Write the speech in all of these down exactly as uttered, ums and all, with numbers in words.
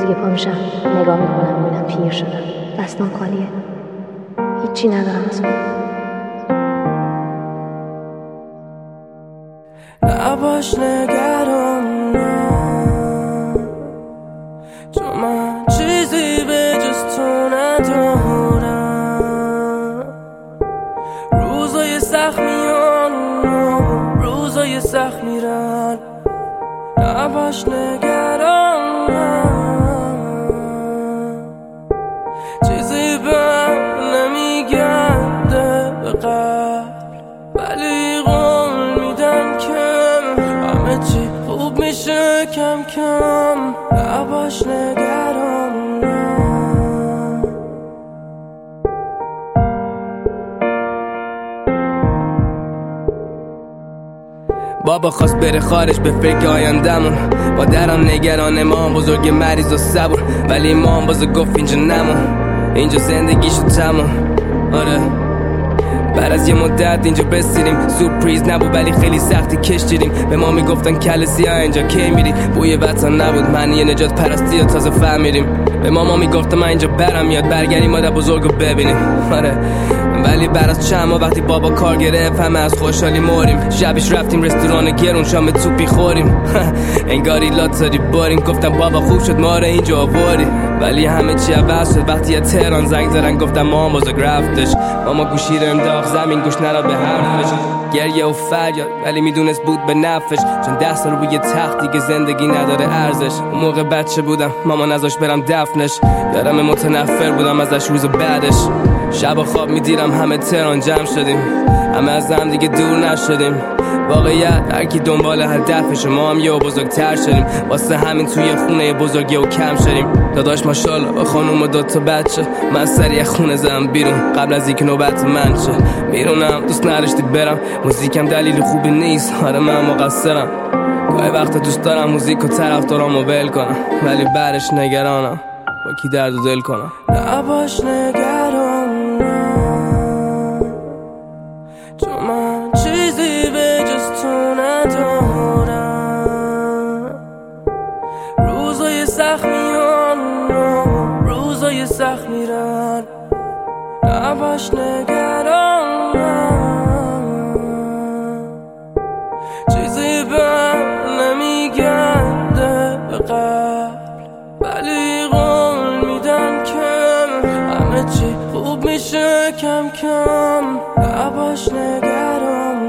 دیگه پا میشم نگاه میکنم میبینم پیر شدم، دستام خالیه، هیچی ندارم از اون. نباش نگران چون من چیزی به جز تو ندارم. روزای سخت میان روزای سخت میرن، نباش نگران چیزی به نمیگرده به قلب، ولی قول میدم که همه چی خوب میشه کم کم. نباش نگران بابا خواست بره خارج به فکر آیندمون، با درم نگران ما بزرگ مریض و صبور، ولی ما باز گفت اینجا نمون، اینجا زندگی شد تموم. آره بعد از یه مدت اینجا بسیریم، سورپریز نبود ولی خیلی سختی کشیدیم. به ما میگفتن کل سیاه اینجا کی میری، بوی وطن نبود معنی نجات پرستی و تازه فهمیدیم. به ما ما میگفتن من اینجا برم یاد برگردیم مادر بزرگ رو ببینیم. آره ولی بعد از چند ماه وقتی بابا کار گرفت همه از خوشحالی مریم. شبش رفتیم رستوران گرون شام توپی خوریم، انگاری لاتاری باریم. گفتم بابا خوب شد ما رو اینجا آوردی، ولی همه چی عوض شد وقتی یه تهران زنگ زدن گفتم مام بزرگ رفتش. ماما گوشی رو انداخت زمین گوش نداد به حرفش، گریه و فریاد ولی میدونست بود به نفعش، چون ده سال روی تختی که زندگی نداره ارزش. اون موقع بچه بودم ماما نذاشت برم دفنش، یادم متنفر بودم ازش روز بعدش. شب خواب میدیرم همه تهران جمع شدیم، همه از هم دیگه دور نشدیم. واقعیت هر کی دنبال هدفش، ما هم یه بزرگتر شدیم، واسه همین توی خونه بزرگی و کم شدیم. داداش ماشاءالله با خانوم و دوتا بچه، من سریع خونه زدم بیرون قبل از اینکه نوبت من شه. میرونم دوست نداشتی برم، موزیکم دلیل خوبی نیست، آره من مقصرم. گاهی وقتا دوست دارم موزیک و طرفدارامو ول کنم، ولی بعدش نگرانم با کی درد و دل کنم. نباش نگران چون من چیزی به جز تو ندارم. روزای سخت میان روزای سخت میرن، نباش نگران چیزی به نمیگرده به قلب، ولی قول میدم که همه چی خوب میشه کم کم. نباش نگران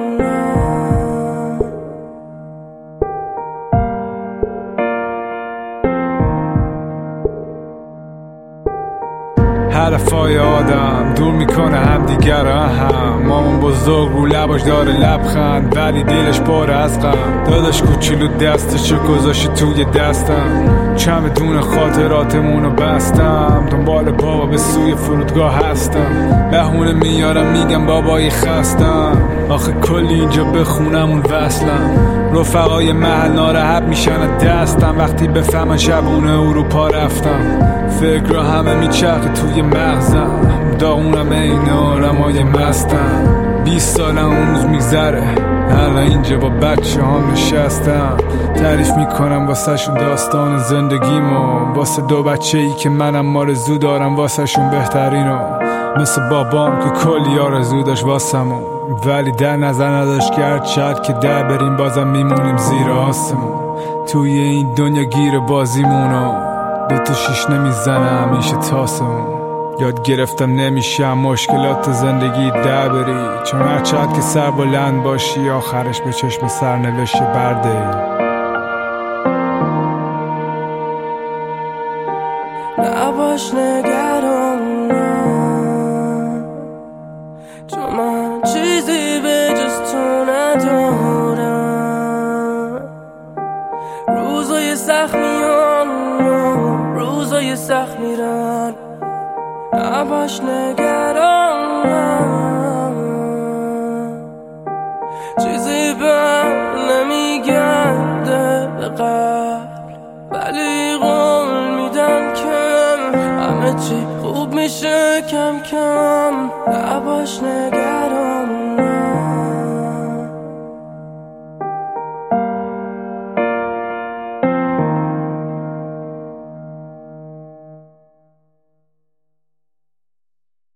حرفای آدم دور میکنه هم دیگر هم. مامان بزرگ رو لباش داره لبخند ولی دلش پاره از غم. داداش کوچولو دستشو گذاشت توی دستم، چمدون خاطراتمونو بستم. دنبال بابا به سوی فرودگاه هستم، بهونه میارم میگم بابایی خستم. آخه کلی اینجا بخونم اون وصلم، رفقای محل ناراحت میشن دستم وقتی بفهمن شبونه اروپا رفتم. فکر همه میچرخه توی مغزم، داغونم این آرمای مستم. بیست سالم اون روز میگذره، الان اینجا با بچه هم نشستم. تعریف میکنم واسه شون داستان زندگیمو، واسه دو بچه ای که منم مارزو دارم واسه شون بهترینو. مثل بابام که کلی آرزو داشت واسمون، ولی در نظر نداشت کرد شاید که در بریم بازم میمونیم زیر آسمون. توی این دنیا گیر بازیمونو دو تا شیش نمیزنه همیشه تاسمون. یاد گرفتم نمیشم مشکلات زندگی در بری، چون هر چقدر که سر بلند باشی آخرش به چشم سرنوشت برده. نباش نگران چون من چیزی به جز تو ندارم. روزای سخت میان روزای سخت میرن، نباش نگران چیزی به نمیگرده به قلب، ولی قول میدم که همه چی خوب میشه کم کم. نباش نگران